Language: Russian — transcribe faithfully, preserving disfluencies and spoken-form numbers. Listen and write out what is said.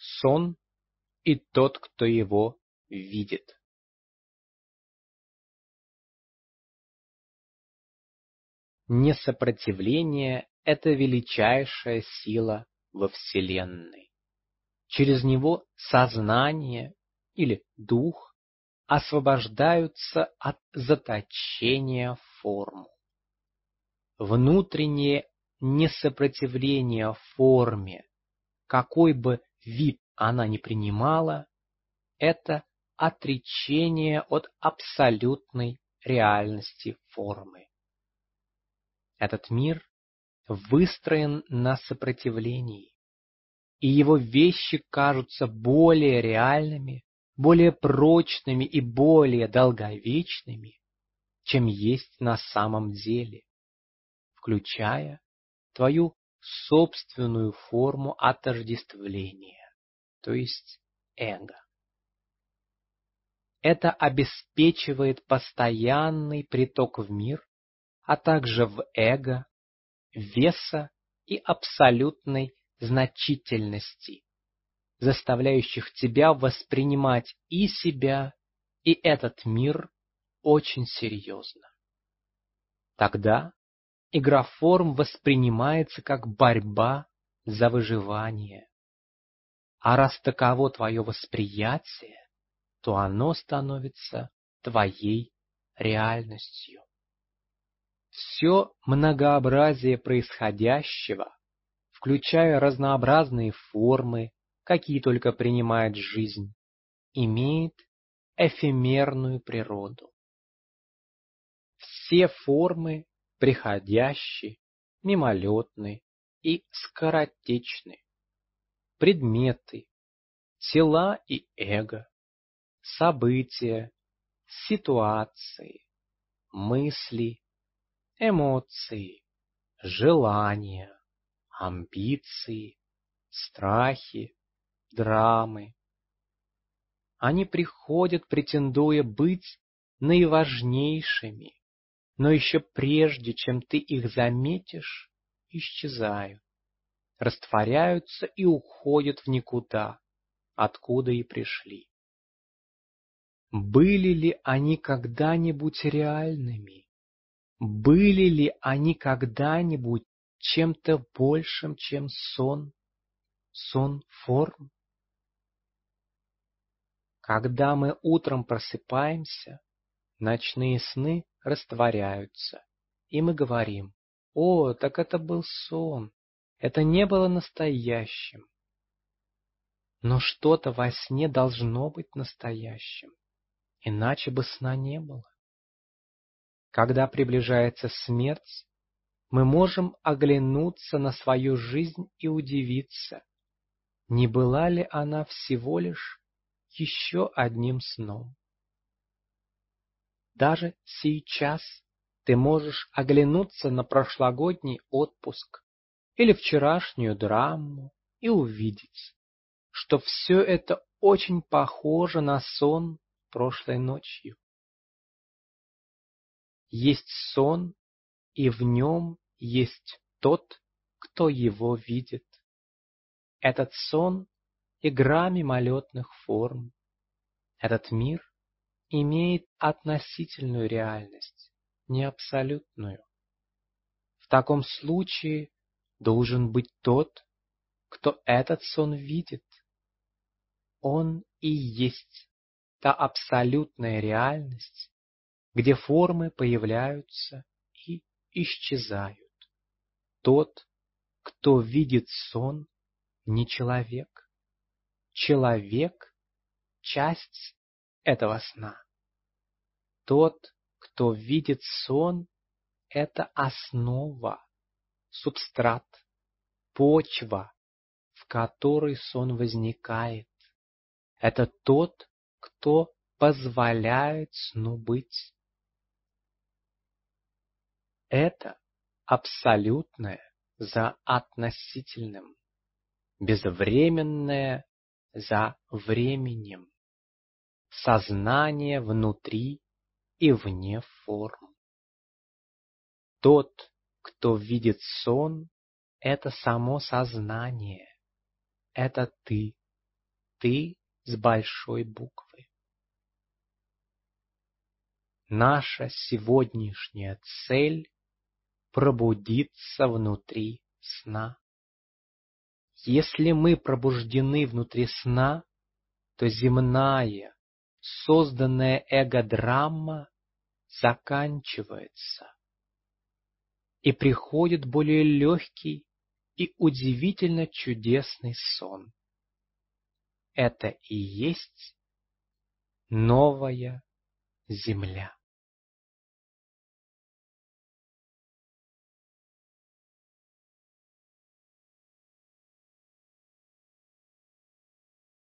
сон и тот, кто его видит. Несопротивление — это величайшая сила во Вселенной. Через него сознание или дух освобождаются от заточения в форму. Внутреннее несопротивление форме, какой бы вид она ни принимала, это отречение от абсолютной реальности формы. Этот мир выстроен на сопротивлении, и его вещи кажутся более реальными, более прочными и более долговечными, чем есть на самом деле, включая твою собственную форму отождествления, то есть эго. Это обеспечивает постоянный приток в мир, а также в эго, веса и абсолютной значительности, заставляющих тебя воспринимать и себя, и этот мир очень серьезно. Тогда игра форм воспринимается как борьба за выживание. А раз таково твое восприятие, то оно становится твоей реальностью. Все многообразие происходящего, включая разнообразные формы, какие только принимает жизнь, имеет эфемерную природу. Все формы приходящие, мимолетные и скоротечные. Предметы, тела и эго, события, ситуации, мысли, эмоции, желания, амбиции, страхи, драмы. Они приходят, претендуя быть наиважнейшими, но еще прежде, чем ты их заметишь, исчезают, растворяются и уходят в никуда, откуда и пришли. Были ли они когда-нибудь реальными? Были ли они когда-нибудь чем-то большим, чем сон, сон форм? Когда мы утром просыпаемся, ночные сны растворяются, и мы говорим: «О, так это был сон, это не было настоящим». Но что-то во сне должно быть настоящим, иначе бы сна не было. Когда приближается смерть, мы можем оглянуться на свою жизнь и удивиться, не была ли она всего лишь еще одним сном. Даже сейчас ты можешь оглянуться на прошлогодний отпуск или вчерашнюю драму и увидеть, что все это очень похоже на сон прошлой ночью. Есть сон, и в нем есть тот, кто его видит. Этот сон — игра мимолетных форм. Этот мир имеет относительную реальность, не абсолютную. В таком случае должен быть тот, кто этот сон видит. Он и есть та абсолютная реальность, где формы появляются и исчезают. Тот, кто видит сон, не человек. Человек — часть этого сна. Тот, кто видит сон, — это основа, субстрат, почва, в которой сон возникает. Это тот, кто позволяет сну быть. Это абсолютное за относительным, безвременное за временем, сознание внутри и вне форм. Тот, кто видит сон, — это само сознание, это ты, Ты с большой буквы. Наша сегодняшняя цель — пробудиться внутри сна. Если мы пробуждены внутри сна, то земная, созданная эго-драма заканчивается, и приходит более легкий и удивительно чудесный сон. Это и есть новая земля.